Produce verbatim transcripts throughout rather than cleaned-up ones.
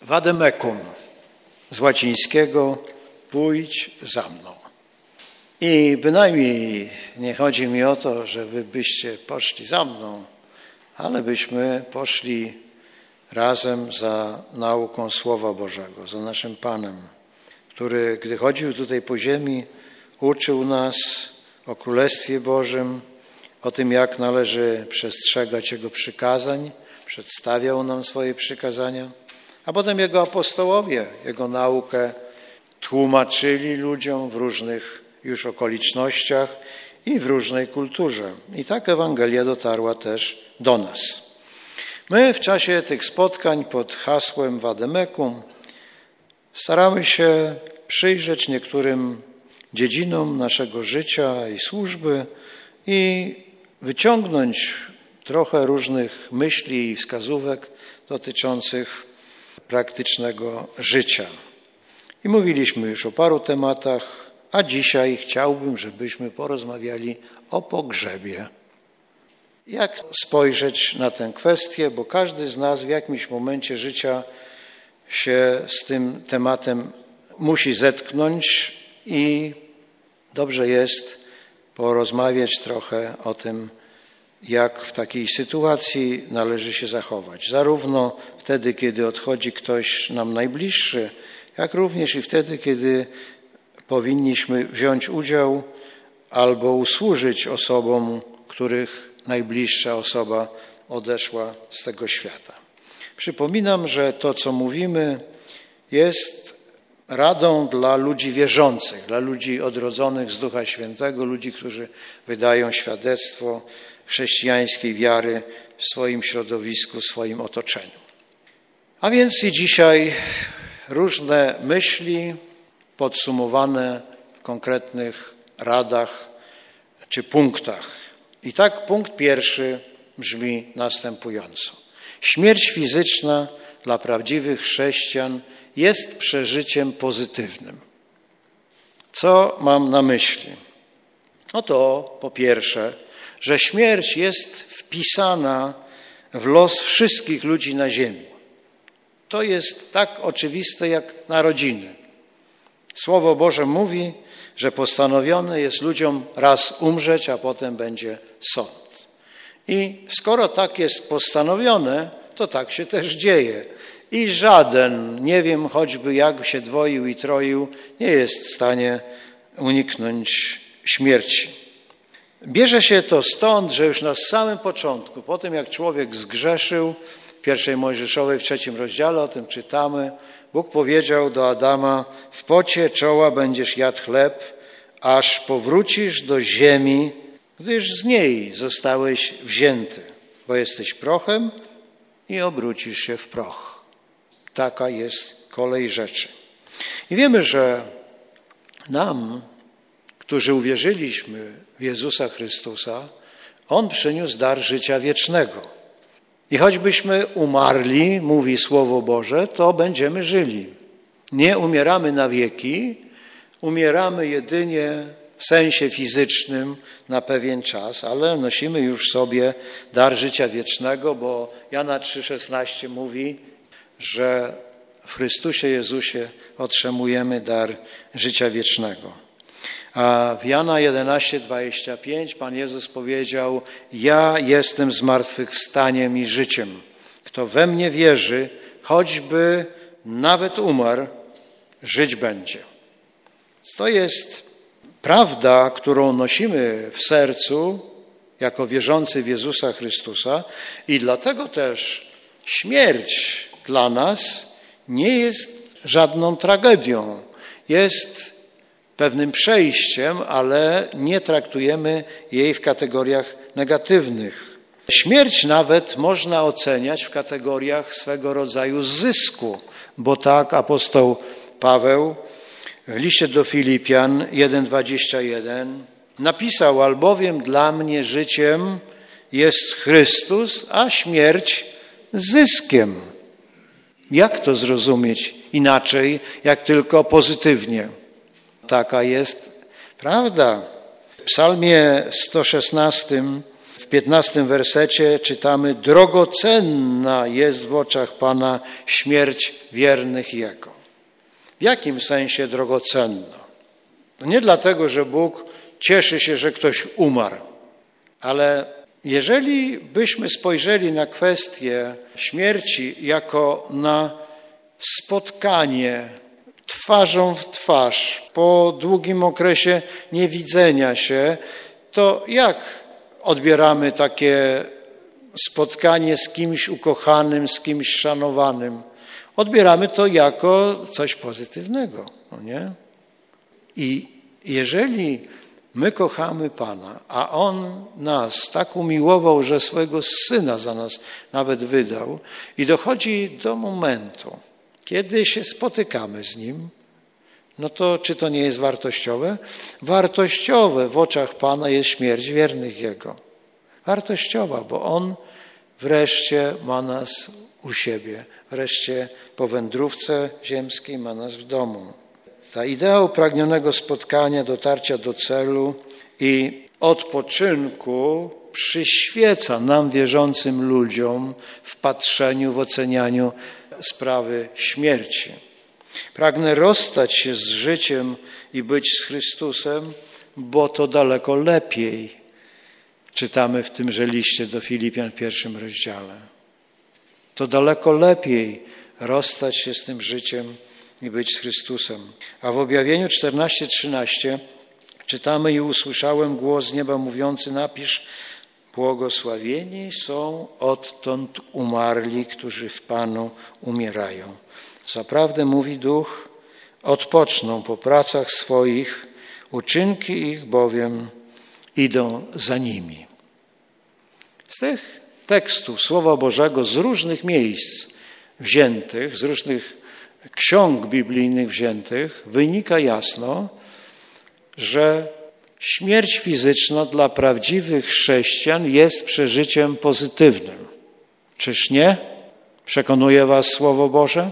Vademekum, z łacińskiego pójdź za mną. I bynajmniej nie chodzi mi o to, że wy byście poszli za mną, ale byśmy poszli razem za nauką Słowa Bożego, za naszym Panem, który, gdy chodził tutaj po ziemi, uczył nas o Królestwie Bożym, o tym, jak należy przestrzegać Jego przykazań, przedstawiał nam swoje przykazania, a potem Jego apostołowie, Jego naukę tłumaczyli ludziom w różnych już okolicznościach i w różnej kulturze. I tak Ewangelia dotarła też do nas. My w czasie tych spotkań pod hasłem Vademekum staramy się przyjrzeć niektórym dziedzinom naszego życia i służby i wyciągnąć trochę różnych myśli i wskazówek dotyczących praktycznego życia. I mówiliśmy już o paru tematach, a dzisiaj chciałbym, żebyśmy porozmawiali o pogrzebie. Jak spojrzeć na tę kwestię, bo każdy z nas w jakimś momencie życia się z tym tematem musi zetknąć i dobrze jest porozmawiać trochę o tym, jak w takiej sytuacji należy się zachować. Zarówno wtedy, kiedy odchodzi ktoś nam najbliższy, jak również i wtedy, kiedy powinniśmy wziąć udział albo usłużyć osobom, których najbliższa osoba odeszła z tego świata. Przypominam, że to, co mówimy, jest radą dla ludzi wierzących, dla ludzi odrodzonych z Ducha Świętego, ludzi, którzy wydają świadectwo chrześcijańskiej wiary w swoim środowisku, w swoim otoczeniu. A więc i dzisiaj różne myśli podsumowane w konkretnych radach czy punktach. I tak punkt pierwszy brzmi następująco. Śmierć fizyczna dla prawdziwych chrześcijan jest przeżyciem pozytywnym. Co mam na myśli? No to po pierwsze, że śmierć jest wpisana w los wszystkich ludzi na ziemi. To jest tak oczywiste jak narodziny. Słowo Boże mówi, że postanowione jest ludziom raz umrzeć, a potem będzie sąd. I skoro tak jest postanowione, to tak się też dzieje. I żaden, nie wiem choćby jak się dwoił i troił, nie jest w stanie uniknąć śmierci. Bierze się to stąd, że już na samym początku, po tym jak człowiek zgrzeszył, w pierwszej Mojżeszowej, w trzecim rozdziale o tym czytamy, Bóg powiedział do Adama: w pocie czoła będziesz jadł chleb, aż powrócisz do ziemi, gdyż z niej zostałeś wzięty, bo jesteś prochem i obrócisz się w proch. Taka jest kolej rzeczy. I wiemy, że nam, którzy uwierzyliśmy w Jezusa Chrystusa, On przyniósł dar życia wiecznego. I choćbyśmy umarli, mówi Słowo Boże, to będziemy żyli. Nie umieramy na wieki, umieramy jedynie w sensie fizycznym na pewien czas, ale nosimy już w sobie dar życia wiecznego, bo Jana trzy szesnaście mówi, że w Chrystusie Jezusie otrzymujemy dar życia wiecznego. A w Jana jedenaście dwadzieścia pięć Pan Jezus powiedział: ja jestem zmartwychwstaniem i życiem. Kto we mnie wierzy, choćby nawet umarł, żyć będzie. To jest prawda, którą nosimy w sercu jako wierzący w Jezusa Chrystusa i dlatego też śmierć dla nas nie jest żadną tragedią. Jest pewnym przejściem, ale nie traktujemy jej w kategoriach negatywnych. Śmierć nawet można oceniać w kategoriach swego rodzaju zysku, bo tak apostoł Paweł w liście do Filipian jeden dwadzieścia jeden napisał: albowiem dla mnie życiem jest Chrystus, a śmierć zyskiem. Jak to zrozumieć inaczej, jak tylko pozytywnie? Taka jest prawda. W psalmie sto szesnastym w piętnastym wersecie czytamy: drogocenna jest w oczach Pana śmierć wiernych Jego. W jakim sensie drogocenna? To nie dlatego, że Bóg cieszy się, że ktoś umarł, ale jeżeli byśmy spojrzeli na kwestię śmierci jako na spotkanie twarzą w twarz po długim okresie niewidzenia się, to jak odbieramy takie spotkanie z kimś ukochanym, z kimś szanowanym? Odbieramy to jako coś pozytywnego, no nie? I jeżeli my kochamy Pana, a On nas tak umiłował, że swojego Syna za nas nawet wydał, i dochodzi do momentu, kiedy się spotykamy z Nim, no to czy to nie jest wartościowe? Wartościowe w oczach Pana jest śmierć wiernych Jego. Wartościowa, bo On wreszcie ma nas u siebie. Wreszcie po wędrówce ziemskiej ma nas w domu. Ta idea upragnionego spotkania, dotarcia do celu i odpoczynku przyświeca nam, wierzącym ludziom, w patrzeniu, w ocenianiu sprawy śmierci. Pragnę rozstać się z życiem i być z Chrystusem, bo to daleko lepiej. Czytamy w tymże liście do Filipian w pierwszym rozdziale. To daleko lepiej rozstać się z tym życiem i być z Chrystusem. A w objawieniu czternaście trzynaście czytamy: i usłyszałem głos z nieba mówiący: napisz, błogosławieni są odtąd umarli, którzy w Panu umierają. Zaprawdę, mówi Duch, odpoczną po pracach swoich, uczynki ich bowiem idą za nimi. Z tych tekstów Słowa Bożego z różnych miejsc wziętych, z różnych ksiąg biblijnych wziętych, wynika jasno, że śmierć fizyczna dla prawdziwych chrześcijan jest przeżyciem pozytywnym. Czyż nie? Przekonuje was Słowo Boże?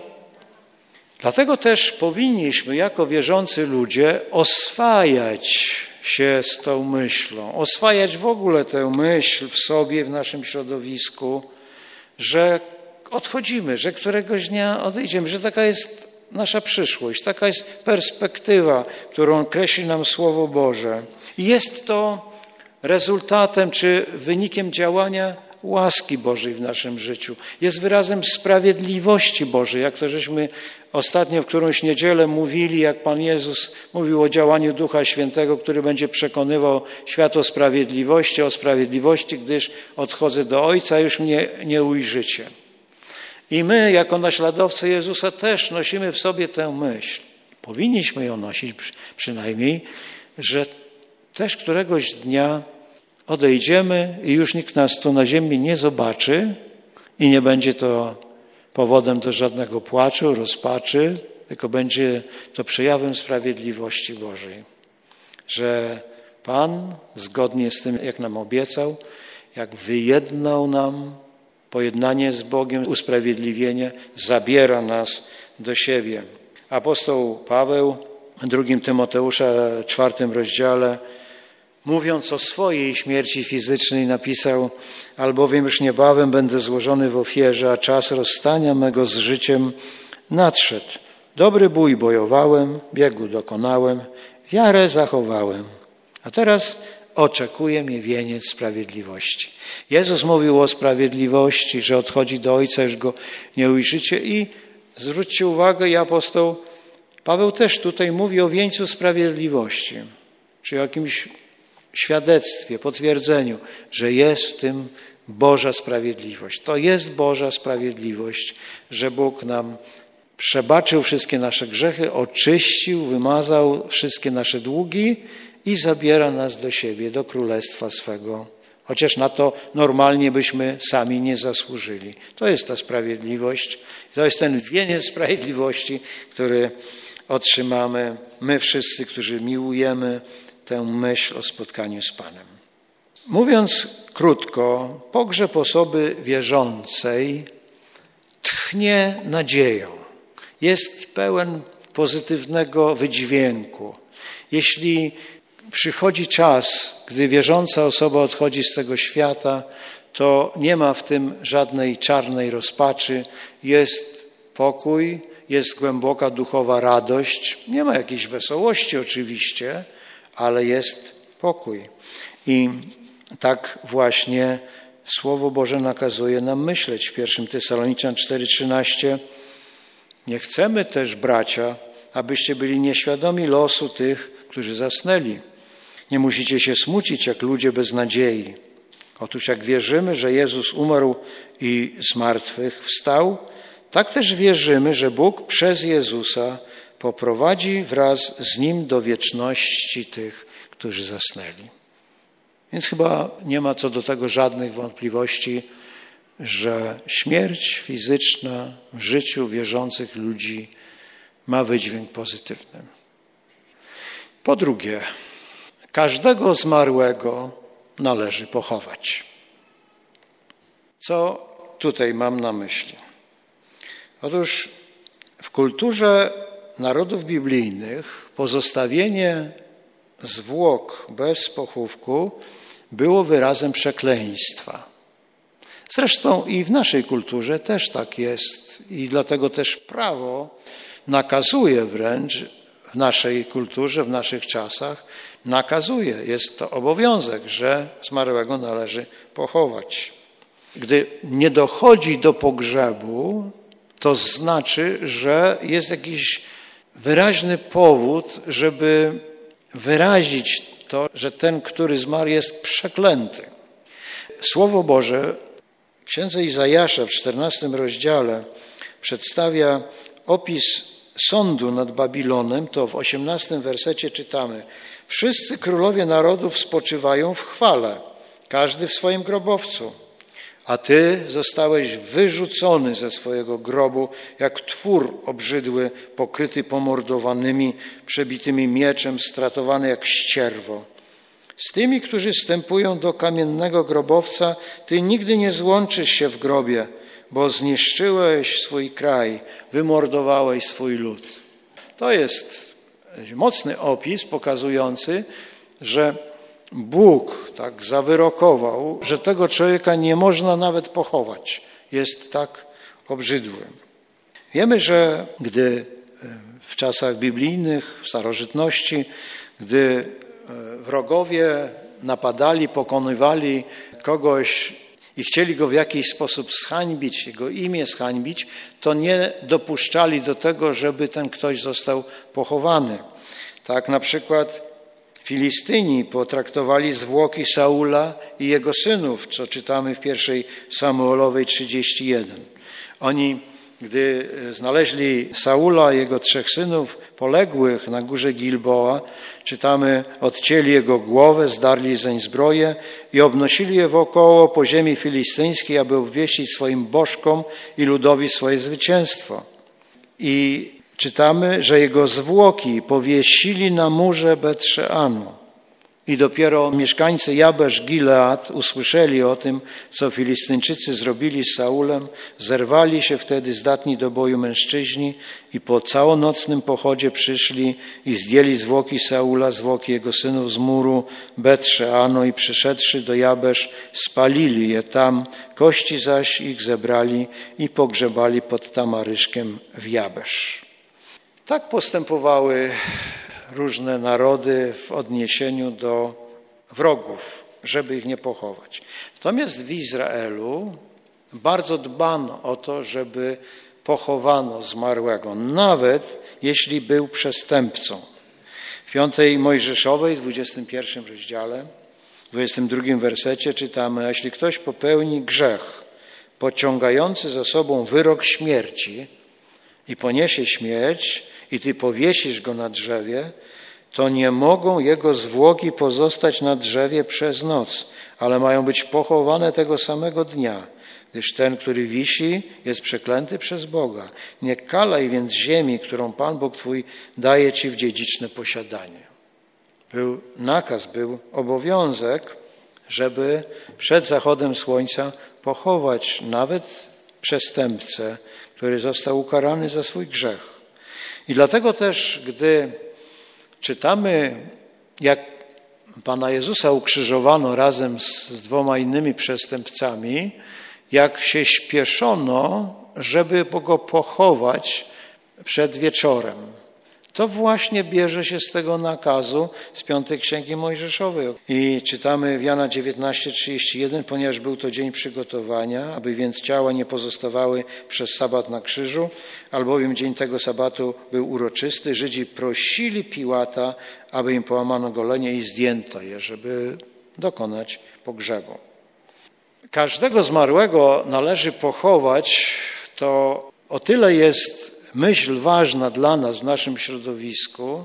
Dlatego też powinniśmy jako wierzący ludzie oswajać się z tą myślą, oswajać w ogóle tę myśl w sobie, w naszym środowisku, że odchodzimy, że któregoś dnia odejdziemy, że taka jest nasza przyszłość, taka jest perspektywa, którą kreśli nam Słowo Boże. I jest to rezultatem czy wynikiem działania łaski Bożej w naszym życiu. Jest wyrazem sprawiedliwości Bożej, jak to żeśmy ostatnio w którąś niedzielę mówili, jak Pan Jezus mówił o działaniu Ducha Świętego, który będzie przekonywał świat o sprawiedliwości, o sprawiedliwości, gdyż odchodzę do Ojca, już mnie nie ujrzycie. I my, jako naśladowcy Jezusa, też nosimy w sobie tę myśl. Powinniśmy ją nosić przynajmniej, że też któregoś dnia odejdziemy i już nikt nas tu na ziemi nie zobaczy i nie będzie to powodem do żadnego płaczu, rozpaczy, tylko będzie to przejawem sprawiedliwości Bożej. Że Pan, zgodnie z tym, jak nam obiecał, jak wyjednał nam pojednanie z Bogiem, usprawiedliwienie, zabiera nas do siebie. Apostoł Paweł w drugim Tymoteusza, czwartym rozdziale, mówiąc o swojej śmierci fizycznej, napisał: albowiem już niebawem będę złożony w ofierze, a czas rozstania mego z życiem nadszedł. Dobry bój bojowałem, biegu dokonałem, wiarę zachowałem. A teraz oczekuje mnie wieniec sprawiedliwości. Jezus mówił o sprawiedliwości, że odchodzi do Ojca, już Go nie ujrzycie. I zwróćcie uwagę, i apostoł Paweł też tutaj mówi o wieńcu sprawiedliwości, czy o jakimś świadectwie, potwierdzeniu, że jest w tym Boża sprawiedliwość. To jest Boża sprawiedliwość, że Bóg nam przebaczył wszystkie nasze grzechy, oczyścił, wymazał wszystkie nasze długi i zabiera nas do siebie, do królestwa swego. Chociaż na to normalnie byśmy sami nie zasłużyli. To jest ta sprawiedliwość, to jest ten wieniec sprawiedliwości, który otrzymamy my wszyscy, którzy miłujemy tę myśl o spotkaniu z Panem. Mówiąc krótko, pogrzeb osoby wierzącej tchnie nadzieją. Jest pełen pozytywnego wydźwięku. Jeśli przychodzi czas, gdy wierząca osoba odchodzi z tego świata, to nie ma w tym żadnej czarnej rozpaczy, jest pokój, jest głęboka duchowa radość, nie ma jakiejś wesołości oczywiście, ale jest pokój. I tak właśnie Słowo Boże nakazuje nam myśleć. W pierwszym Tesaloniczan cztery trzynaście nie chcemy też, bracia, abyście byli nieświadomi losu tych, którzy zasnęli. Nie musicie się smucić jak ludzie bez nadziei. Otóż jak wierzymy, że Jezus umarł i z martwych wstał, tak też wierzymy, że Bóg przez Jezusa poprowadzi wraz z Nim do wieczności tych, którzy zasnęli. Więc chyba nie ma co do tego żadnych wątpliwości, że śmierć fizyczna w życiu wierzących ludzi ma wydźwięk pozytywny. Po drugie, każdego zmarłego należy pochować. Co tutaj mam na myśli? Otóż w kulturze narodów biblijnych pozostawienie zwłok bez pochówku było wyrazem przekleństwa. Zresztą i w naszej kulturze też tak jest i dlatego też prawo nakazuje wręcz w naszej kulturze, w naszych czasach, nakazuje, jest to obowiązek, że zmarłego należy pochować. Gdy nie dochodzi do pogrzebu, to znaczy, że jest jakiś wyraźny powód, żeby wyrazić to, że ten, który zmarł, jest przeklęty. Słowo Boże w Księdze Izajasza w czternastym rozdziale przedstawia opis sądu nad Babilonem, to w osiemnastym wersecie czytamy: wszyscy królowie narodów spoczywają w chwale, każdy w swoim grobowcu, a ty zostałeś wyrzucony ze swojego grobu, jak twór obrzydły, pokryty pomordowanymi, przebitymi mieczem, stratowany jak ścierwo. Z tymi, którzy wstępują do kamiennego grobowca, ty nigdy nie złączysz się w grobie, bo zniszczyłeś swój kraj, wymordowałeś swój lud. To jest mocny opis pokazujący, że Bóg tak zawyrokował, że tego człowieka nie można nawet pochować. Jest tak obrzydły. Wiemy, że gdy w czasach biblijnych, w starożytności, gdy wrogowie napadali, pokonywali kogoś i chcieli go w jakiś sposób zhańbić, jego imię zhańbić, to nie dopuszczali do tego, żeby ten ktoś został pochowany. Tak na przykład Filistyni potraktowali zwłoki Saula i jego synów, co czytamy w pierwszej Samuelowej trzydzieści jeden. Oni, gdy znaleźli Saula i jego trzech synów poległych na górze Gilboa, czytamy, odcięli jego głowę, zdarli zeń zbroję i obnosili je wokoło po ziemi filistyńskiej, aby obwieścić swoim bożkom i ludowi swoje zwycięstwo. I czytamy, że jego zwłoki powiesili na murze Bet-Szeanu. I dopiero mieszkańcy Jabesz Gilead usłyszeli o tym, co Filistyńczycy zrobili z Saulem, zerwali się wtedy zdatni do boju mężczyźni i po całonocnym pochodzie przyszli i zdjęli zwłoki Saula, zwłoki jego synów z muru Bet-Szeanu i przyszedłszy do Jabesz, spalili je tam, kości zaś ich zebrali i pogrzebali pod tamaryszkiem w Jabesz. Tak postępowały różne narody w odniesieniu do wrogów, żeby ich nie pochować. Natomiast w Izraelu bardzo dbano o to, żeby pochowano zmarłego, nawet jeśli był przestępcą. W piątej Mojżeszowej, dwudziestym pierwszym rozdziale, w dwudziestym drugim wersecie czytamy: a jeśli ktoś popełni grzech pociągający za sobą wyrok śmierci i poniesie śmierć, i ty powiesisz go na drzewie, to nie mogą jego zwłoki pozostać na drzewie przez noc, ale mają być pochowane tego samego dnia, gdyż ten, który wisi, jest przeklęty przez Boga. Nie kalaj więc ziemi, którą Pan Bóg twój daje ci w dziedziczne posiadanie. Był nakaz, był obowiązek, żeby przed zachodem słońca pochować nawet przestępcę, który został ukarany za swój grzech. I dlatego też, gdy czytamy, jak Pana Jezusa ukrzyżowano razem z dwoma innymi przestępcami, jak się śpieszono, żeby go pochować przed wieczorem. To właśnie bierze się z tego nakazu z piątej Księgi Mojżeszowej. I czytamy w Jana dziewiętnaście trzydzieści jeden, ponieważ był to dzień przygotowania, aby więc ciała nie pozostawały przez sabat na krzyżu, albowiem dzień tego sabatu był uroczysty. Żydzi prosili Piłata, aby im połamano golenie i zdjęto je, żeby dokonać pogrzebu. Każdego zmarłego należy pochować, to o tyle jest myśl ważna dla nas w naszym środowisku,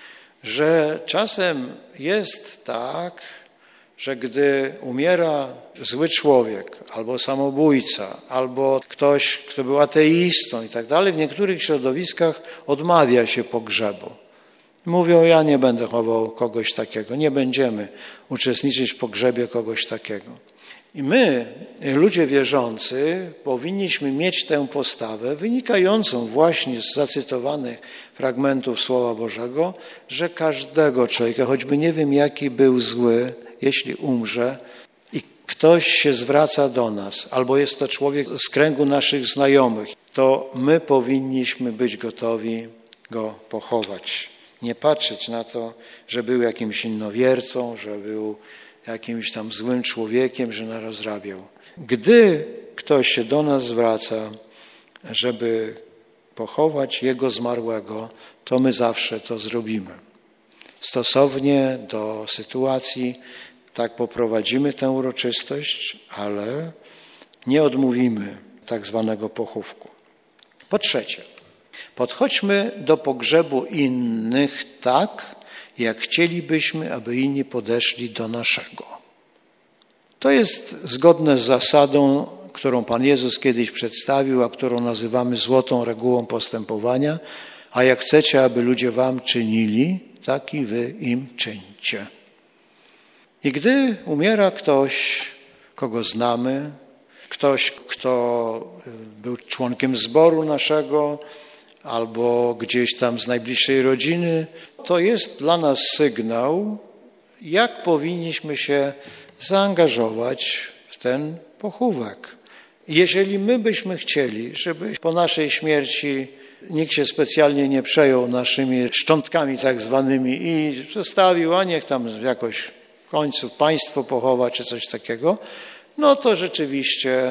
że czasem jest tak, że gdy umiera zły człowiek, albo samobójca, albo ktoś, kto był ateistą i tak dalej, w niektórych środowiskach odmawia się pogrzebu. Mówią, ja nie będę chował kogoś takiego, nie będziemy uczestniczyć w pogrzebie kogoś takiego. I my, ludzie wierzący, powinniśmy mieć tę postawę wynikającą właśnie z zacytowanych fragmentów Słowa Bożego, że każdego człowieka, choćby nie wiem jaki był zły, jeśli umrze i ktoś się zwraca do nas, albo jest to człowiek z kręgu naszych znajomych, to my powinniśmy być gotowi go pochować. Nie patrzeć na to, że był jakimś innowiercą, że był jakimś tam złym człowiekiem, że nas rozrabiał. Gdy ktoś się do nas zwraca, żeby pochować jego zmarłego, to my zawsze to zrobimy. Stosownie do sytuacji tak poprowadzimy tę uroczystość, ale nie odmówimy tak zwanego pochówku. Po trzecie, podchodźmy do pogrzebu innych tak, jak chcielibyśmy, aby inni podeszli do naszego. To jest zgodne z zasadą, którą Pan Jezus kiedyś przedstawił, a którą nazywamy złotą regułą postępowania. A jak chcecie, aby ludzie wam czynili, tak i wy im czyńcie. I gdy umiera ktoś, kogo znamy, ktoś, kto był członkiem zboru naszego, albo gdzieś tam z najbliższej rodziny, to jest dla nas sygnał, jak powinniśmy się zaangażować w ten pochówek. Jeżeli my byśmy chcieli, żeby po naszej śmierci nikt się specjalnie nie przejął naszymi szczątkami tak zwanymi i zostawił, a niech tam jakoś w końcu państwo pochowa czy coś takiego, no to rzeczywiście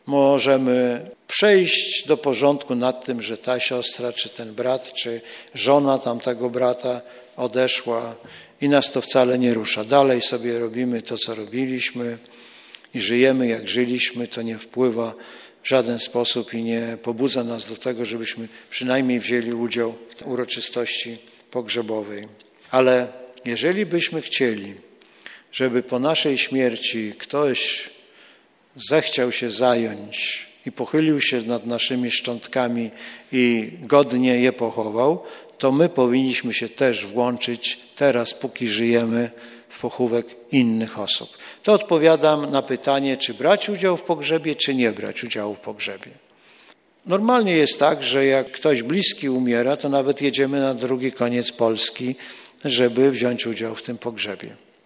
możemy przejść do porządku nad tym, że ta siostra, czy ten brat, czy żona tamtego brata odeszła i nas to wcale nie rusza. Dalej sobie robimy to, co robiliśmy i żyjemy, jak żyliśmy. To nie wpływa w żaden sposób i nie pobudza nas do tego, żebyśmy przynajmniej wzięli udział w uroczystości pogrzebowej. Ale jeżeli byśmy chcieli, żeby po naszej śmierci ktoś zechciał się zająć i pochylił się nad naszymi szczątkami i godnie je pochował, to my powinniśmy się też włączyć teraz, póki żyjemy, w pochówek innych osób. To odpowiadam na pytanie, czy brać udział w pogrzebie, czy nie brać udziału w pogrzebie. Normalnie jest tak, że jak ktoś bliski umiera, to nawet jedziemy na drugi koniec Polski, żeby wziąć udział w tym pogrzebie.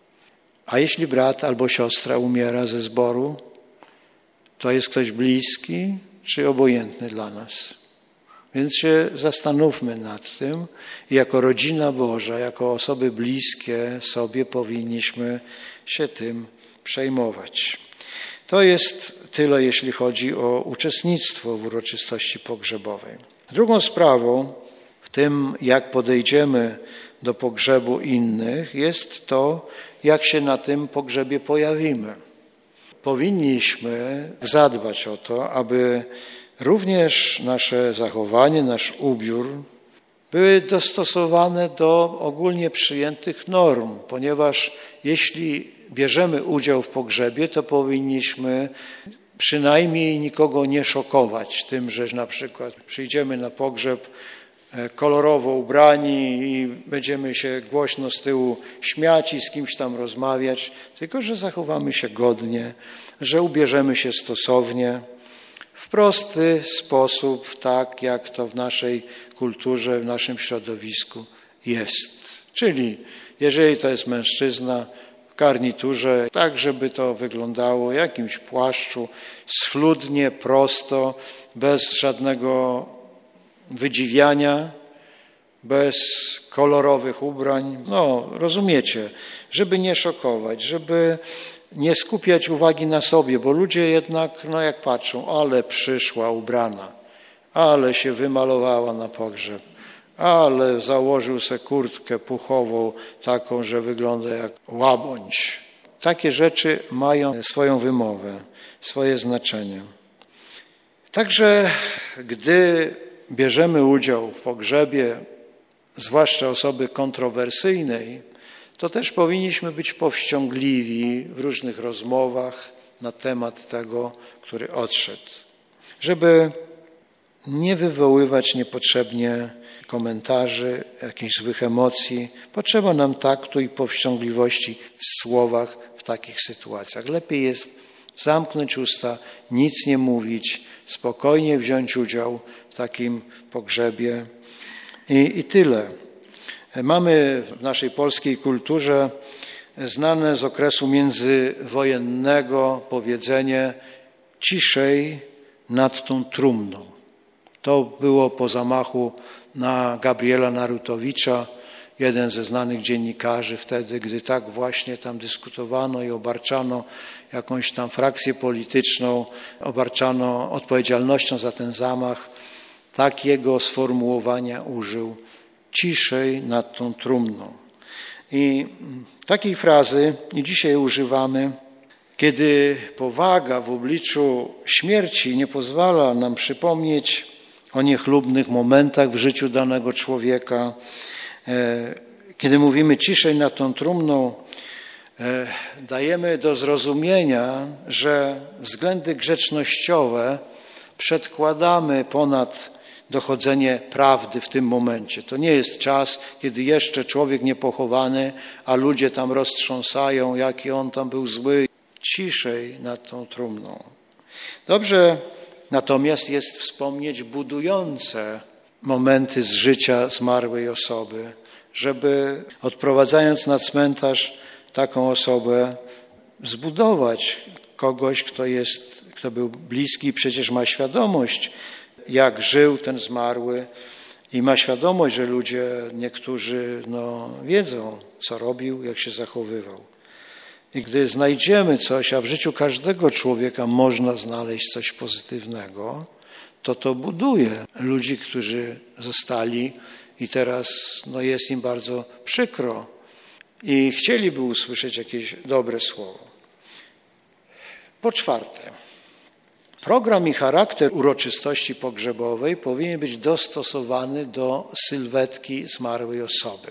A jeśli brat albo siostra umiera ze zboru, to jest ktoś bliski czy obojętny dla nas. Więc się zastanówmy nad tym i jako rodzina Boża, jako osoby bliskie sobie powinniśmy się tym przejmować. To jest tyle, jeśli chodzi o uczestnictwo w uroczystości pogrzebowej. Drugą sprawą w tym, jak podejdziemy do pogrzebu innych, jest to, jak się na tym pogrzebie pojawimy. Powinniśmy zadbać o to, aby również nasze zachowanie, nasz ubiór były dostosowane do ogólnie przyjętych norm, ponieważ jeśli bierzemy udział w pogrzebie, to powinniśmy przynajmniej nikogo nie szokować tym, że na przykład przyjdziemy na pogrzeb kolorowo ubrani i będziemy się głośno z tyłu śmiać i z kimś tam rozmawiać, tylko że zachowamy się godnie, że ubierzemy się stosownie, w prosty sposób, tak jak to w naszej kulturze, w naszym środowisku jest. Czyli Jeżeli to jest mężczyzna, w garniturze, tak żeby to wyglądało, jakimś płaszczu, schludnie, prosto, bez żadnego wydziwiania, bez kolorowych ubrań. No, rozumiecie, żeby nie szokować, żeby nie skupiać uwagi na sobie, bo ludzie jednak, no jak patrzą, ale przyszła ubrana, ale się wymalowała na pogrzeb, ale założył se kurtkę puchową taką, że wygląda jak łabędź. Takie rzeczy mają swoją wymowę, swoje znaczenie. Także gdy bierzemy udział w pogrzebie, zwłaszcza osoby kontrowersyjnej, to też powinniśmy być powściągliwi w różnych rozmowach na temat tego, który odszedł, żeby nie wywoływać niepotrzebnie komentarzy, jakichś złych emocji. Potrzeba nam taktu i powściągliwości w słowach w takich sytuacjach. Lepiej jest zamknąć usta, nic nie mówić, spokojnie wziąć udział w takim pogrzebie i, i tyle. Mamy w naszej polskiej kulturze znane z okresu międzywojennego powiedzenie ciszej nad tą trumną. To było po zamachu na Gabriela Narutowicza, jeden ze znanych dziennikarzy wtedy, gdy tak właśnie tam dyskutowano i obarczano jakąś tam frakcję polityczną, obarczano odpowiedzialnością za ten zamach, takiego sformułowania użył: ciszej nad tą trumną. I takiej frazy i dzisiaj używamy, kiedy powaga w obliczu śmierci nie pozwala nam przypomnieć o niechlubnych momentach w życiu danego człowieka. Kiedy mówimy ciszej nad tą trumną, dajemy do zrozumienia, że względy grzecznościowe przedkładamy ponad dochodzenie prawdy w tym momencie. To nie jest czas, kiedy jeszcze człowiek niepochowany, a ludzie tam roztrząsają, jaki on tam był zły. Ciszej nad tą trumną. Dobrze natomiast jest wspomnieć budujące momenty z życia zmarłej osoby, żeby odprowadzając na cmentarz taką osobę zbudować kogoś, kto jest, kto był bliski, przecież ma świadomość, jak żył ten zmarły i ma świadomość, że ludzie niektórzy no, wiedzą, co robił, jak się zachowywał. I gdy znajdziemy coś, a w życiu każdego człowieka można znaleźć coś pozytywnego, to to buduje ludzi, którzy zostali i teraz no, jest im bardzo przykro i chcieliby usłyszeć jakieś dobre słowo. Po czwarte, program i charakter uroczystości pogrzebowej powinien być dostosowany do sylwetki zmarłej osoby.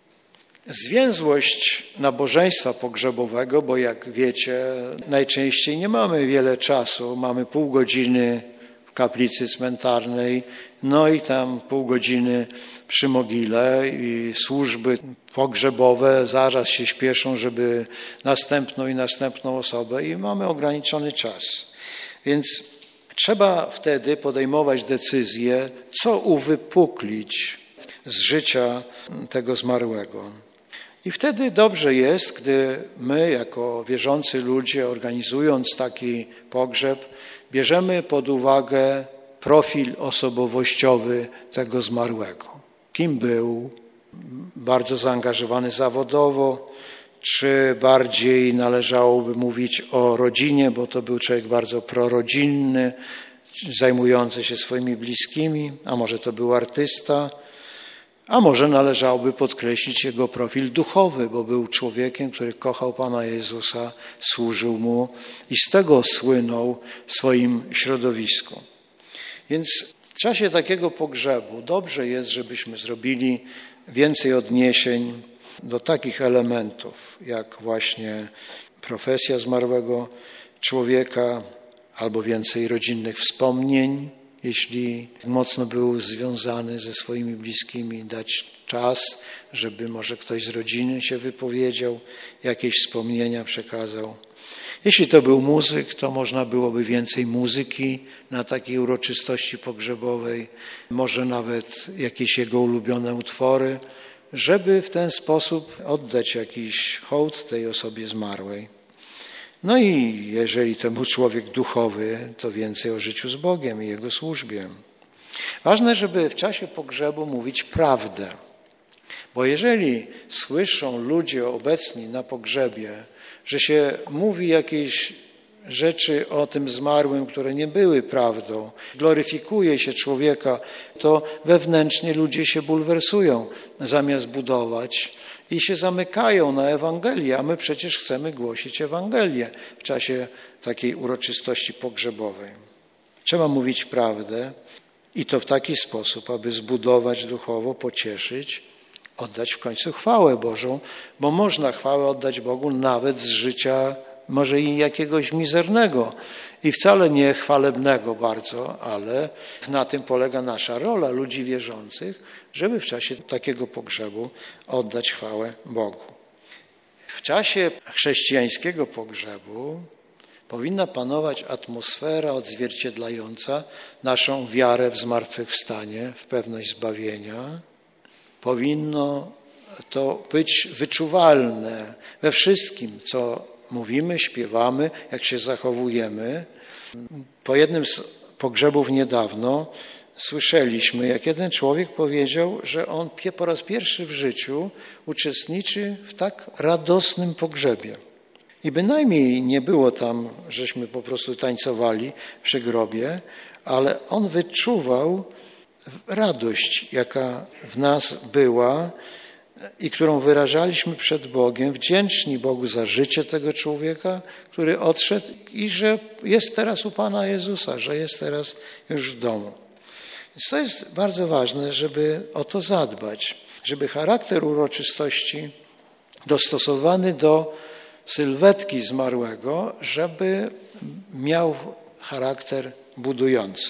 Zwięzłość nabożeństwa pogrzebowego, bo jak wiecie, najczęściej nie mamy wiele czasu, mamy pół godziny w kaplicy cmentarnej, no i tam pół godziny przy mogile i służby pogrzebowe zaraz się śpieszą, żeby następną i następną osobę i mamy ograniczony czas. Więc trzeba wtedy podejmować decyzję, co uwypuklić z życia tego zmarłego. I wtedy dobrze jest, gdy my jako wierzący ludzie, organizując taki pogrzeb, bierzemy pod uwagę profil osobowościowy tego zmarłego. Kim był? Bardzo zaangażowany zawodowo, czy bardziej należałoby mówić o rodzinie, bo to był człowiek bardzo prorodzinny, zajmujący się swoimi bliskimi, a może to był artysta, a może należałoby podkreślić jego profil duchowy, bo był człowiekiem, który kochał Pana Jezusa, służył Mu i z tego słynął w swoim środowisku. Więc w czasie takiego pogrzebu dobrze jest, żebyśmy zrobili więcej odniesień do takich elementów, jak właśnie profesja zmarłego człowieka, albo więcej rodzinnych wspomnień, jeśli mocno był związany ze swoimi bliskimi, dać czas, żeby może ktoś z rodziny się wypowiedział, jakieś wspomnienia przekazał. Jeśli to był muzyk, to można byłoby więcej muzyki na takiej uroczystości pogrzebowej, może nawet jakieś jego ulubione utwory żeby w ten sposób oddać jakiś hołd tej osobie zmarłej. No i jeżeli to był człowiek duchowy, to więcej o życiu z Bogiem i Jego służbie. Ważne, żeby w czasie pogrzebu mówić prawdę, bo jeżeli słyszą ludzie obecni na pogrzebie, że się mówi jakieś rzeczy o tym zmarłym, które nie były prawdą, gloryfikuje się człowieka, to wewnętrznie ludzie się bulwersują zamiast budować i się zamykają na Ewangelię, a my przecież chcemy głosić Ewangelię w czasie takiej uroczystości pogrzebowej. Trzeba mówić prawdę i to w taki sposób, aby zbudować duchowo, pocieszyć, oddać w końcu chwałę Bożą, bo można chwałę oddać Bogu nawet z życia może i jakiegoś mizernego i wcale nie chwalebnego bardzo, ale na tym polega nasza rola ludzi wierzących, żeby w czasie takiego pogrzebu oddać chwałę Bogu. W czasie chrześcijańskiego pogrzebu powinna panować atmosfera odzwierciedlająca naszą wiarę w zmartwychwstanie, w pewność zbawienia. Powinno to być wyczuwalne we wszystkim, co mówimy, śpiewamy, jak się zachowujemy. Po jednym z pogrzebów niedawno słyszeliśmy, jak jeden człowiek powiedział, że on po raz pierwszy w życiu uczestniczy w tak radosnym pogrzebie. I bynajmniej nie było tam, żeśmy po prostu tańcowali przy grobie, ale on wyczuwał radość, jaka w nas była i którą wyrażaliśmy przed Bogiem, wdzięczni Bogu za życie tego człowieka, który odszedł i że jest teraz u Pana Jezusa, że jest teraz już w domu. Więc to jest bardzo ważne, żeby o to zadbać, żeby charakter uroczystości dostosowany do sylwetki zmarłego, żeby miał charakter budujący.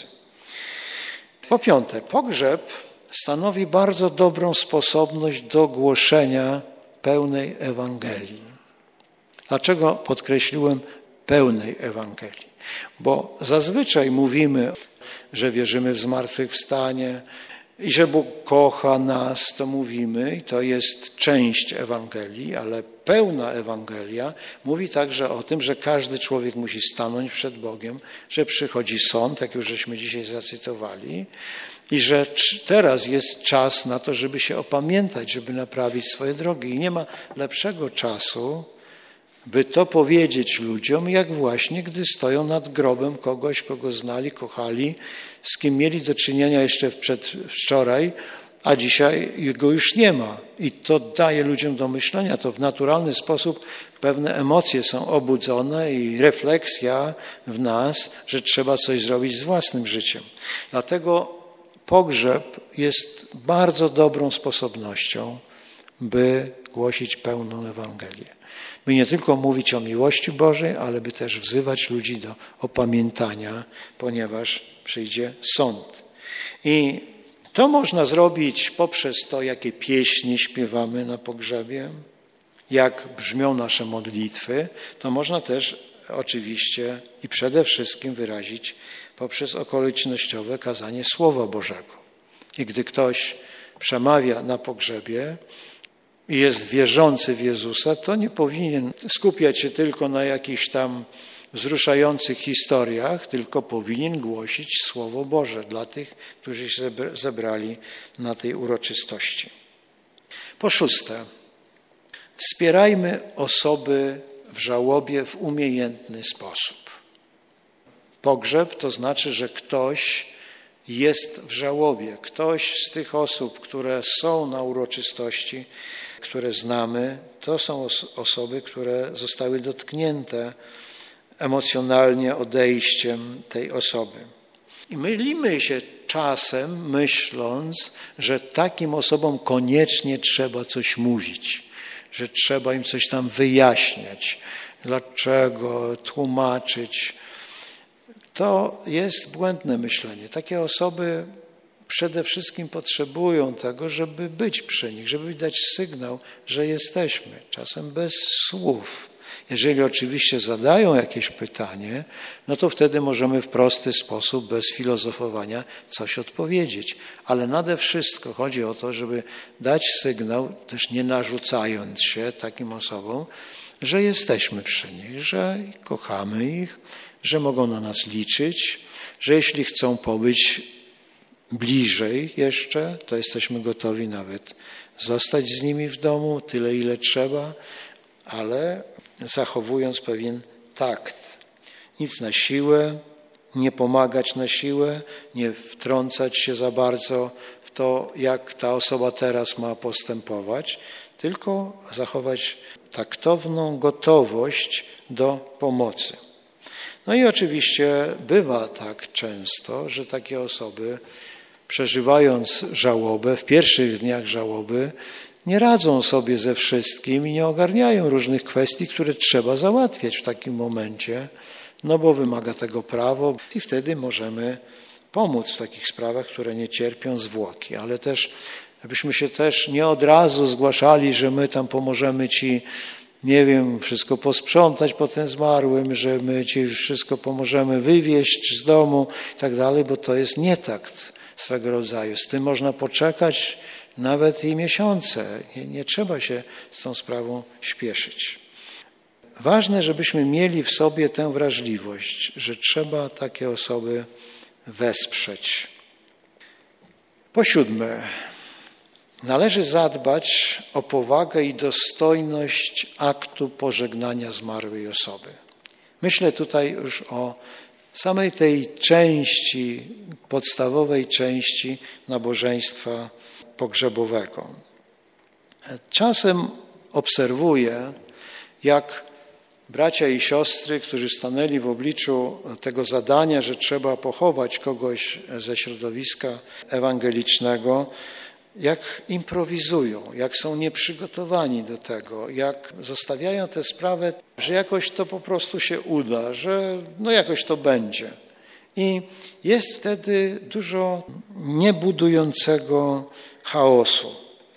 Po piąte, pogrzeb stanowi bardzo dobrą sposobność do głoszenia pełnej Ewangelii. Dlaczego podkreśliłem pełnej Ewangelii? Bo zazwyczaj mówimy, że wierzymy w zmartwychwstanie i że Bóg kocha nas, to mówimy i to jest część Ewangelii, ale pełna Ewangelia mówi także o tym, że każdy człowiek musi stanąć przed Bogiem, że przychodzi sąd, jak już żeśmy dzisiaj zacytowali, i że teraz jest czas na to, żeby się opamiętać, żeby naprawić swoje drogi. I nie ma lepszego czasu, by to powiedzieć ludziom, jak właśnie, gdy stoją nad grobem kogoś, kogo znali, kochali, z kim mieli do czynienia jeszcze przedwczoraj, a dzisiaj go już nie ma. I to daje ludziom do myślenia. To w naturalny sposób pewne emocje są obudzone i refleksja w nas, że trzeba coś zrobić z własnym życiem. Dlatego pogrzeb jest bardzo dobrą sposobnością, by głosić pełną Ewangelię. By nie tylko mówić o miłości Bożej, ale by też wzywać ludzi do opamiętania, ponieważ przyjdzie sąd. I to można zrobić poprzez to, jakie pieśni śpiewamy na pogrzebie, jak brzmią nasze modlitwy. To można też oczywiście i przede wszystkim wyrazić poprzez okolicznościowe kazanie Słowa Bożego. I gdy ktoś przemawia na pogrzebie i jest wierzący w Jezusa, to nie powinien skupiać się tylko na jakichś tam wzruszających historiach, tylko powinien głosić Słowo Boże dla tych, którzy się zebrali na tej uroczystości. Po szóste, wspierajmy osoby w żałobie w umiejętny sposób. Pogrzeb to znaczy, że ktoś jest w żałobie. Ktoś z tych osób, które są na uroczystości, które znamy, to są osoby, które zostały dotknięte emocjonalnie odejściem tej osoby. I mylimy się czasem, myśląc, że takim osobom koniecznie trzeba coś mówić, że trzeba im coś tam wyjaśniać, dlaczego, tłumaczyć. To jest błędne myślenie. Takie osoby przede wszystkim potrzebują tego, żeby być przy nich, żeby dać sygnał, że jesteśmy, czasem bez słów. Jeżeli oczywiście zadają jakieś pytanie, no to wtedy możemy w prosty sposób, bez filozofowania, coś odpowiedzieć. Ale nade wszystko chodzi o to, żeby dać sygnał, też nie narzucając się takim osobom, że jesteśmy przy nich, że kochamy ich, że mogą na nas liczyć, że jeśli chcą pobyć bliżej jeszcze, to jesteśmy gotowi nawet zostać z nimi w domu tyle, ile trzeba, ale zachowując pewien takt. Nic na siłę, nie pomagać na siłę, nie wtrącać się za bardzo w to, jak ta osoba teraz ma postępować, tylko zachować taktowną gotowość do pomocy. No i oczywiście bywa tak często, że takie osoby, przeżywając żałobę, w pierwszych dniach żałoby, nie radzą sobie ze wszystkim i nie ogarniają różnych kwestii, które trzeba załatwiać w takim momencie, no bo wymaga tego prawo i wtedy możemy pomóc w takich sprawach, które nie cierpią zwłoki. Ale też, żebyśmy się też nie od razu zgłaszali, że my tam pomożemy ci, nie wiem, wszystko posprzątać po tym zmarłym, że my ci wszystko pomożemy wywieźć z domu i tak dalej, bo to jest nietakt swego rodzaju. Z tym można poczekać nawet i miesiące. Nie, nie trzeba się z tą sprawą śpieszyć. Ważne, żebyśmy mieli w sobie tę wrażliwość, że trzeba takie osoby wesprzeć. Po siódme, należy zadbać o powagę i dostojność aktu pożegnania zmarłej osoby. Myślę tutaj już o samej tej części, podstawowej części nabożeństwa pogrzebowego. Czasem obserwuję, jak bracia i siostry, którzy stanęli w obliczu tego zadania, że trzeba pochować kogoś ze środowiska ewangelicznego, jak improwizują, jak są nieprzygotowani do tego, jak zostawiają tę sprawę, że jakoś to po prostu się uda, że no jakoś to będzie. I jest wtedy dużo niebudującego chaosu.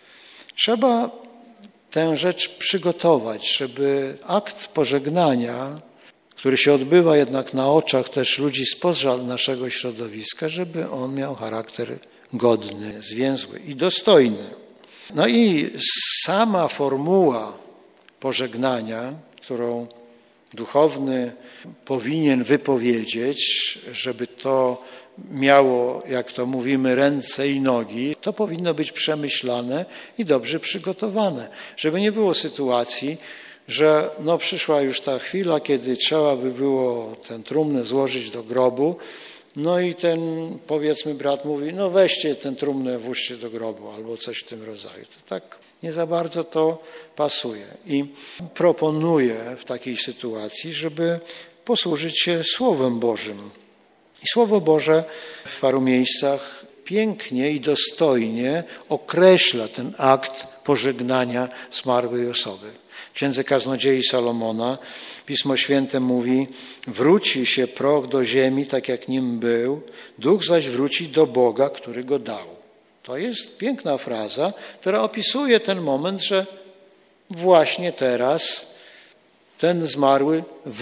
Trzeba tę rzecz przygotować, żeby akt pożegnania, który się odbywa jednak na oczach też ludzi spoza naszego środowiska, żeby on miał charakter godny, zwięzły i dostojny. No i sama formuła pożegnania, którą duchowny powinien wypowiedzieć, żeby to miało, jak to mówimy, ręce i nogi, to powinno być przemyślane i dobrze przygotowane, żeby nie było sytuacji, że no przyszła już ta chwila, kiedy trzeba by było tę trumnę złożyć do grobu, no i ten, powiedzmy, brat mówi, no weźcie tę trumnę, włóżcie do grobu, albo coś w tym rodzaju. To tak nie za bardzo to pasuje. I proponuję w takiej sytuacji, żeby posłużyć się Słowem Bożym. I Słowo Boże w paru miejscach pięknie i dostojnie określa ten akt pożegnania zmarłej osoby. W Księdze Kaznodziei Salomona Pismo Święte mówi: wróci się proch do ziemi, tak jak nim był, duch zaś wróci do Boga, który go dał. To jest piękna fraza, która opisuje ten moment, że właśnie teraz ten zmarły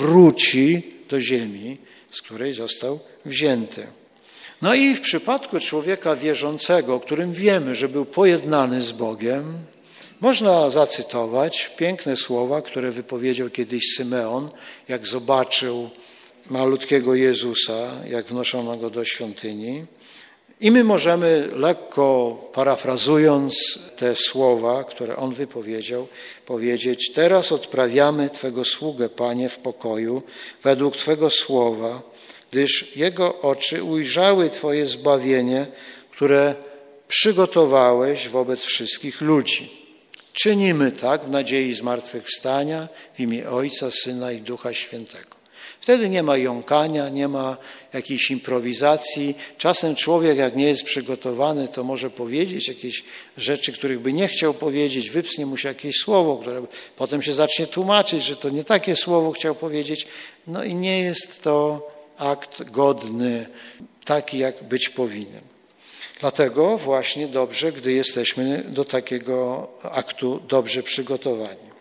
wróci do ziemi, z której został wzięty. No i w przypadku człowieka wierzącego, o którym wiemy, że był pojednany z Bogiem, można zacytować piękne słowa, które wypowiedział kiedyś Symeon, jak zobaczył malutkiego Jezusa, jak wnoszono go do świątyni. I my możemy, lekko parafrazując te słowa, które on wypowiedział, powiedzieć: teraz odprawiamy Twego sługę, Panie, w pokoju, według Twego słowa, gdyż jego oczy ujrzały Twoje zbawienie, które przygotowałeś wobec wszystkich ludzi. Czynimy tak w nadziei zmartwychwstania w imię Ojca, Syna i Ducha Świętego. Wtedy nie ma jąkania, nie ma jakiejś improwizacji. Czasem człowiek, jak nie jest przygotowany, to może powiedzieć jakieś rzeczy, których by nie chciał powiedzieć, wypsnie mu się jakieś słowo, które potem się zacznie tłumaczyć, że to nie takie słowo chciał powiedzieć. No i nie jest to akt godny, taki jak być powinien. Dlatego właśnie dobrze, gdy jesteśmy do takiego aktu dobrze przygotowani.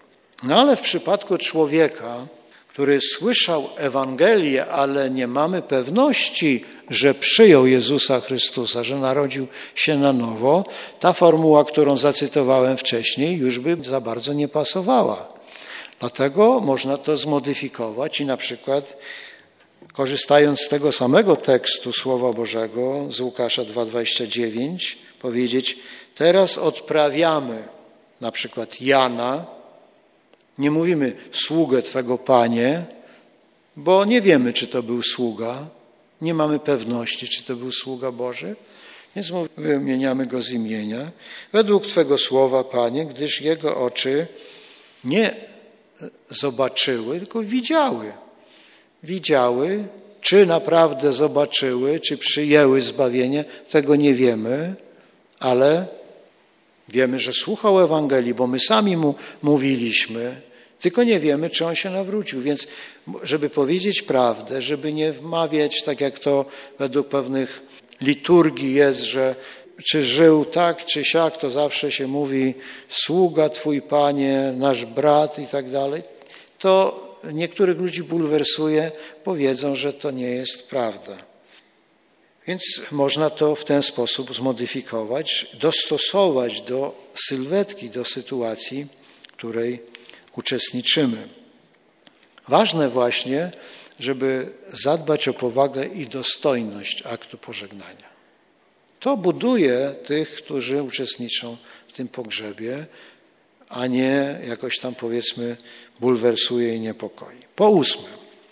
No ale w przypadku człowieka, który słyszał Ewangelię, ale nie mamy pewności, że przyjął Jezusa Chrystusa, że narodził się na nowo, ta formuła, którą zacytowałem wcześniej, już by za bardzo nie pasowała. Dlatego można to zmodyfikować i na przykład, korzystając z tego samego tekstu Słowa Bożego z Łukasza dwa dwadzieścia dziewięć, powiedzieć: teraz odprawiamy na przykład Jana, nie mówimy sługę Twego Panie, bo nie wiemy, czy to był sługa, nie mamy pewności, czy to był sługa Boży, więc wymieniamy go z imienia. Według Twego słowa, Panie, gdyż jego oczy nie zobaczyły, tylko widziały. Widziały, czy naprawdę zobaczyły, czy przyjęły zbawienie, tego nie wiemy, ale wiemy, że słuchał Ewangelii, bo my sami mu mówiliśmy, tylko nie wiemy, czy on się nawrócił. Więc żeby powiedzieć prawdę, żeby nie wmawiać, tak jak to według pewnych liturgii jest, że czy żył tak, czy siak, to zawsze się mówi sługa Twój, Panie, nasz brat i tak dalej, to niektórych ludzi bulwersuje, powiedzą, że to nie jest prawda. Więc można to w ten sposób zmodyfikować, dostosować do sylwetki, do sytuacji, w której uczestniczymy. Ważne właśnie, żeby zadbać o powagę i dostojność aktu pożegnania. To buduje tych, którzy uczestniczą w tym pogrzebie, a nie jakoś tam, powiedzmy, bulwersuje i niepokoi. Po ósme,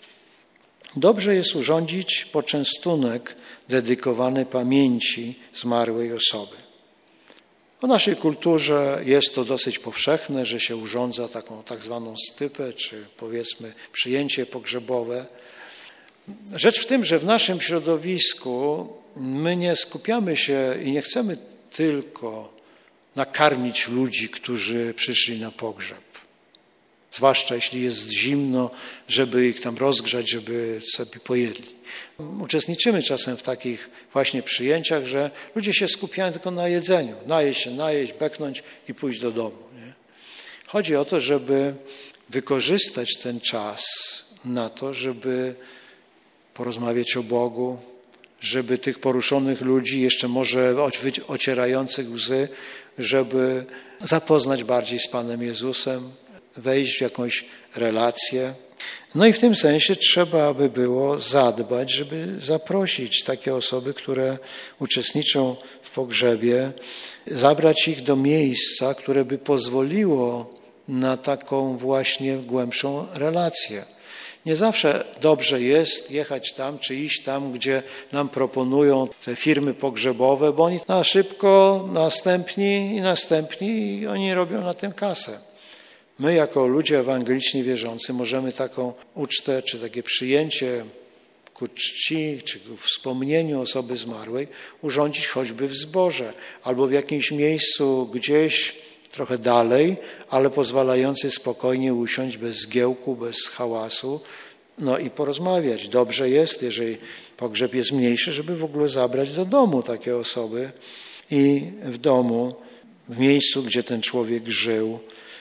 dobrze jest urządzić poczęstunek dedykowany pamięci zmarłej osoby. W naszej kulturze jest to dosyć powszechne, że się urządza taką tak zwaną stypę, czy powiedzmy przyjęcie pogrzebowe. Rzecz w tym, że w naszym środowisku my nie skupiamy się i nie chcemy tylko nakarmić ludzi, którzy przyszli na pogrzeb. Zwłaszcza jeśli jest zimno, żeby ich tam rozgrzać, żeby sobie pojedli. Uczestniczymy czasem w takich właśnie przyjęciach, że ludzie się skupiają tylko na jedzeniu. Najeść się, najeść, beknąć i pójść do domu. Nie? Chodzi o to, żeby wykorzystać ten czas na to, żeby porozmawiać o Bogu, żeby tych poruszonych ludzi, jeszcze może ocierających łzy, żeby zapoznać bardziej z Panem Jezusem, wejść w jakąś relację. No i w tym sensie trzeba by było zadbać, żeby zaprosić takie osoby, które uczestniczą w pogrzebie, zabrać ich do miejsca, które by pozwoliło na taką właśnie głębszą relację. Nie zawsze dobrze jest jechać tam, czy iść tam, gdzie nam proponują te firmy pogrzebowe, bo oni na szybko, następni i następni i oni robią na tym kasę. My jako ludzie ewangeliczni wierzący możemy taką ucztę, czy takie przyjęcie ku czci, czy ku wspomnieniu osoby zmarłej urządzić choćby w zborze albo w jakimś miejscu gdzieś trochę dalej, ale pozwalający spokojnie usiąść bez zgiełku, bez hałasu, no i porozmawiać. Dobrze jest, jeżeli pogrzeb jest mniejszy, żeby w ogóle zabrać do domu takie osoby i w domu, w miejscu, gdzie ten człowiek żył,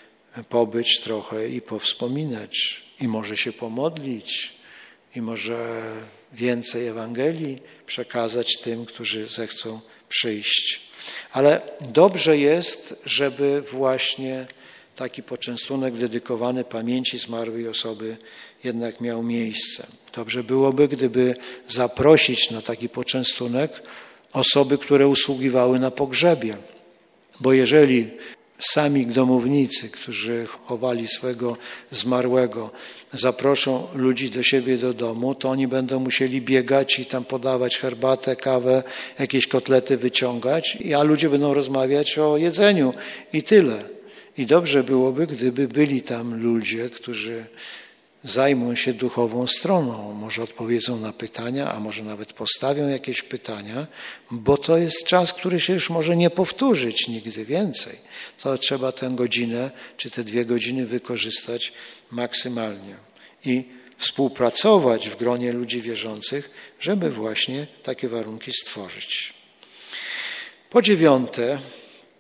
pobyć trochę i powspominać. I może się pomodlić, i może więcej Ewangelii przekazać tym, którzy zechcą przyjść. Ale dobrze jest, żeby właśnie taki poczęstunek dedykowany pamięci zmarłej osoby jednak miał miejsce. Dobrze byłoby, gdyby zaprosić na taki poczęstunek osoby, które usługiwały na pogrzebie. Bo jeżeli sami domownicy, którzy chowali swego zmarłego, zaproszą ludzi do siebie do domu, to oni będą musieli biegać i tam podawać herbatę, kawę, jakieś kotlety wyciągać, a ludzie będą rozmawiać o jedzeniu i tyle. I dobrze byłoby, gdyby byli tam ludzie, którzy zajmą się duchową stroną, może odpowiedzą na pytania, a może nawet postawią jakieś pytania, bo to jest czas, który się już może nie powtórzyć nigdy więcej. To trzeba tę godzinę czy te dwie godziny wykorzystać maksymalnie i współpracować w gronie ludzi wierzących, żeby właśnie takie warunki stworzyć. Po dziewiąte,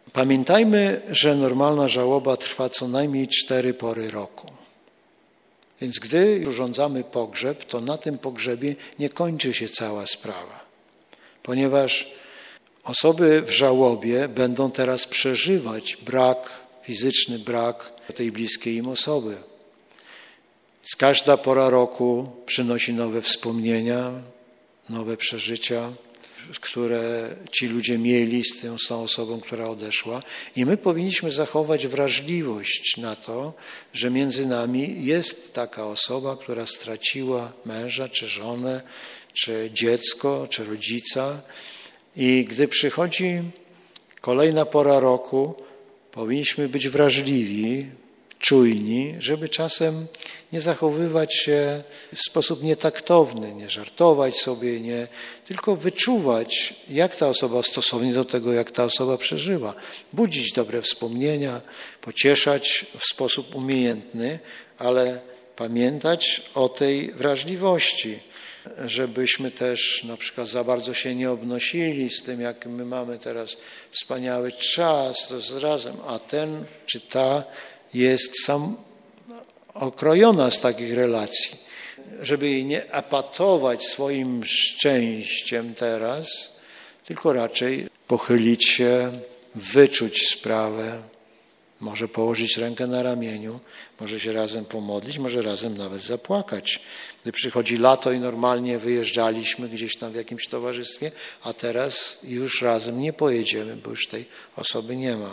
Pamiętajmy, że normalna żałoba trwa co najmniej cztery pory roku. Więc gdy urządzamy pogrzeb, to na tym pogrzebie nie kończy się cała sprawa, ponieważ osoby w żałobie będą teraz przeżywać brak, fizyczny brak tej bliskiej im osoby. Więc każda pora roku przynosi nowe wspomnienia, nowe przeżycia, które ci ludzie mieli z tą, z tą osobą, która odeszła. I my powinniśmy zachować wrażliwość na to, że między nami jest taka osoba, która straciła męża, czy żonę, czy dziecko, czy rodzica. I gdy przychodzi kolejna pora roku, powinniśmy być wrażliwi, czujni, żeby czasem nie zachowywać się w sposób nietaktowny, nie żartować sobie, nie, tylko wyczuwać, jak ta osoba stosownie do tego, jak ta osoba przeżywa. Budzić dobre wspomnienia, pocieszać w sposób umiejętny, ale pamiętać o tej wrażliwości, żebyśmy też na przykład za bardzo się nie obnosili z tym, jak my mamy teraz wspaniały czas z razem, a ten czy ta jest sam okrojona z takich relacji, żeby jej nie epatować swoim szczęściem teraz, tylko raczej pochylić się, wyczuć sprawę, może położyć rękę na ramieniu, może się razem pomodlić, może razem nawet zapłakać. Gdy przychodzi lato i normalnie wyjeżdżaliśmy gdzieś tam w jakimś towarzystwie, a teraz już razem nie pojedziemy, bo już tej osoby nie ma.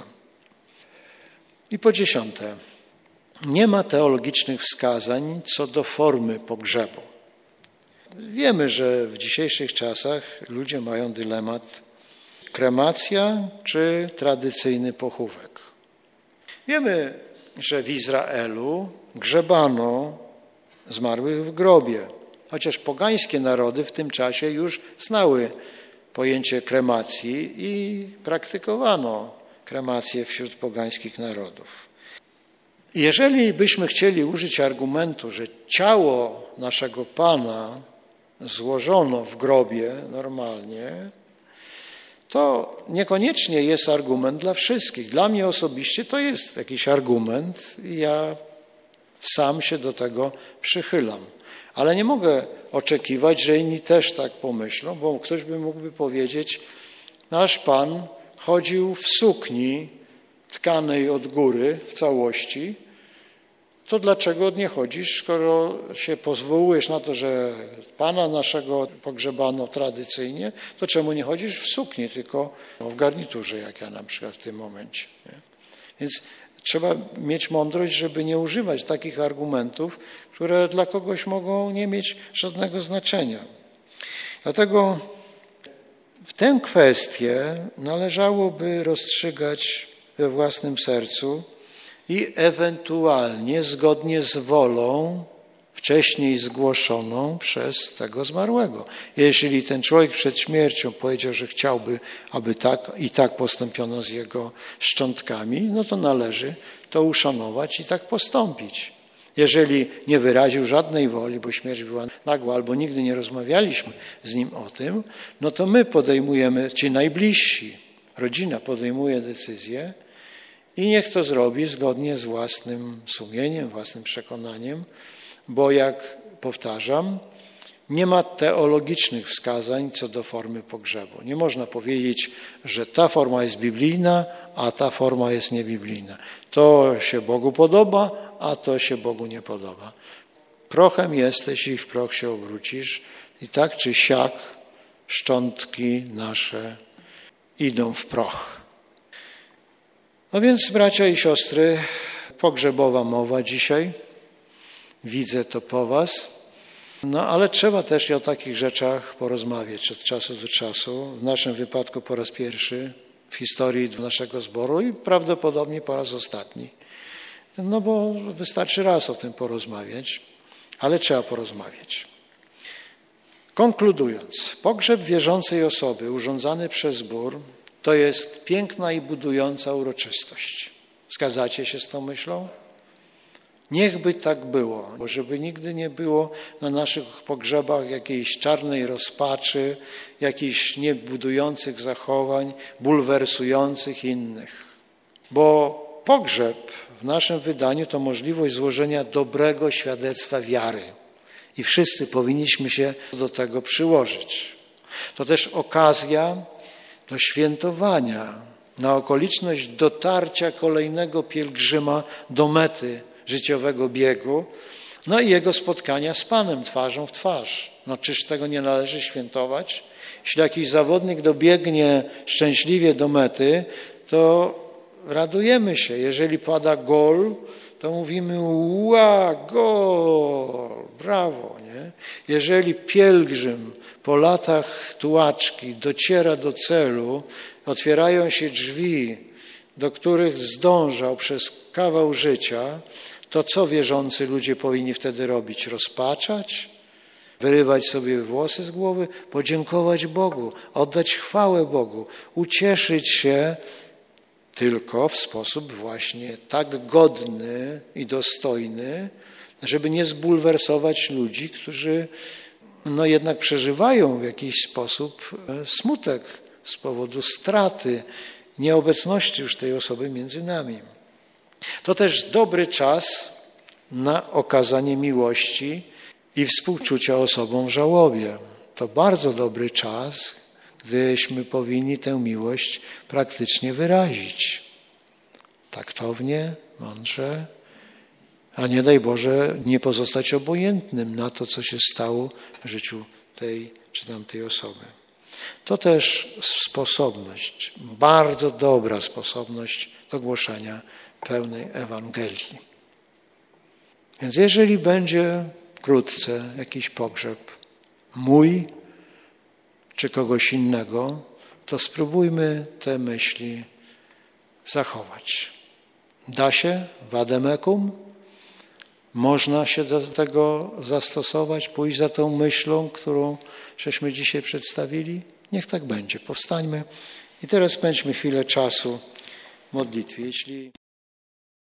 I po dziesiąte, nie ma teologicznych wskazań co do formy pogrzebu. Wiemy, że w dzisiejszych czasach ludzie mają dylemat kremacja czy tradycyjny pochówek. Wiemy, że w Izraelu grzebano zmarłych w grobie, chociaż pogańskie narody w tym czasie już znały pojęcie kremacji i praktykowano kremację wśród pogańskich narodów. Jeżeli byśmy chcieli użyć argumentu, że ciało naszego Pana złożono w grobie normalnie, to niekoniecznie jest argument dla wszystkich. Dla mnie osobiście to jest jakiś argument i ja sam się do tego przychylam. Ale nie mogę oczekiwać, że inni też tak pomyślą, bo ktoś by mógłby powiedzieć, nasz Pan chodził w sukni tkanej od góry w całości, to dlaczego nie chodzisz, skoro się pozwołujesz na to, że Pana naszego pogrzebano tradycyjnie, to czemu nie chodzisz w sukni, tylko w garniturze, jak ja na przykład w tym momencie. Nie? Więc trzeba mieć mądrość, żeby nie używać takich argumentów, które dla kogoś mogą nie mieć żadnego znaczenia. Dlatego w tę kwestię należałoby rozstrzygać we własnym sercu i ewentualnie zgodnie z wolą wcześniej zgłoszoną przez tego zmarłego. Jeśli ten człowiek przed śmiercią powiedział, że chciałby, aby tak i tak postąpiono z jego szczątkami, no to należy to uszanować i tak postąpić. Jeżeli nie wyraził żadnej woli, bo śmierć była nagła, albo nigdy nie rozmawialiśmy z nim o tym, no to my podejmujemy, ci najbliżsi, rodzina podejmuje decyzję i niech to zrobi zgodnie z własnym sumieniem, własnym przekonaniem, bo jak powtarzam, nie ma teologicznych wskazań co do formy pogrzebu. Nie można powiedzieć, że ta forma jest biblijna, a ta forma jest niebiblijna. To się Bogu podoba, a to się Bogu nie podoba. Prochem jesteś i w proch się obrócisz i tak czy siak szczątki nasze idą w proch. No więc, bracia i siostry, pogrzebowa mowa dzisiaj. Widzę to po was. No ale trzeba też i o takich rzeczach porozmawiać od czasu do czasu. W naszym wypadku po raz pierwszy w historii naszego zboru i prawdopodobnie po raz ostatni. No bo wystarczy raz o tym porozmawiać, ale trzeba porozmawiać. Konkludując, pogrzeb wierzącej osoby urządzany przez zbór to jest piękna i budująca uroczystość. Zgadzacie się z tą myślą? Niechby tak było, bo żeby nigdy nie było na naszych pogrzebach jakiejś czarnej rozpaczy, jakichś niebudujących zachowań, bulwersujących innych. Bo pogrzeb w naszym wydaniu to możliwość złożenia dobrego świadectwa wiary. I wszyscy powinniśmy się do tego przyłożyć. To też okazja do świętowania na okoliczność dotarcia kolejnego pielgrzyma do mety życiowego biegu, no i jego spotkania z Panem twarzą w twarz. No czyż tego nie należy świętować? Jeśli jakiś zawodnik dobiegnie szczęśliwie do mety, to radujemy się. Jeżeli pada gol, to mówimy ła, gol, brawo, nie? Jeżeli pielgrzym po latach tułaczki dociera do celu, otwierają się drzwi, do których zdążał przez kawał życia, to co wierzący ludzie powinni wtedy robić? Rozpaczać? Wyrywać sobie włosy z głowy? Podziękować Bogu, oddać chwałę Bogu, ucieszyć się tylko w sposób właśnie tak godny i dostojny, żeby nie zbulwersować ludzi, którzy no jednak przeżywają w jakiś sposób smutek z powodu straty, nieobecności już tej osoby między nami. To też dobry czas na okazanie miłości i współczucia osobom w żałobie. To bardzo dobry czas, gdyśmy powinni tę miłość praktycznie wyrazić. Taktownie, mądrze, a nie daj Boże nie pozostać obojętnym na to, co się stało w życiu tej czy tamtej osoby. To też sposobność, bardzo dobra sposobność do głoszenia pełnej Ewangelii. Więc jeżeli będzie wkrótce jakiś pogrzeb mój czy kogoś innego, to spróbujmy te myśli zachować. Da się vademecum? Można się do tego zastosować, pójść za tą myślą, którą żeśmy dzisiaj przedstawili? Niech tak będzie. Powstańmy i teraz spędźmy chwilę czasu w modlitwie. Jeśli